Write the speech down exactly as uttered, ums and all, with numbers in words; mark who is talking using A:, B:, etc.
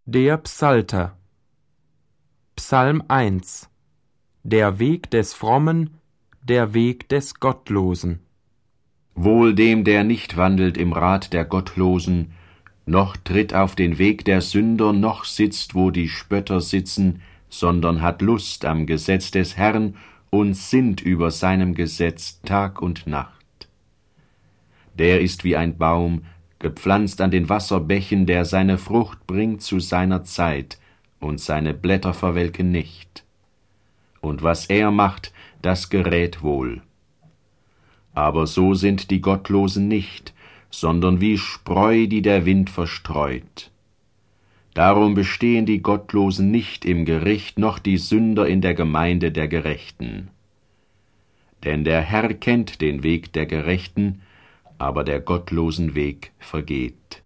A: Der Psalter. Psalm eins. Der Weg des Frommen, der Weg des Gottlosen.
B: Wohl dem, der nicht wandelt im Rat der Gottlosen, noch tritt auf den Weg der Sünder, noch sitzt, wo die Spötter sitzen, sondern hat Lust am Gesetz des Herrn und sinnt über seinem Gesetz Tag und Nacht. Der ist wie ein Baum, gepflanzt an den Wasserbächen, der seine Frucht bringt zu seiner Zeit, und seine Blätter verwelken nicht. Und was er macht, das gerät wohl. Aber so sind die Gottlosen nicht, sondern wie Spreu, die der Wind verstreut. Darum bestehen die Gottlosen nicht im Gericht, noch die Sünder in der Gemeinde der Gerechten. Denn der Herr kennt den Weg der Gerechten, aber der Gottlosen Weg vergeht.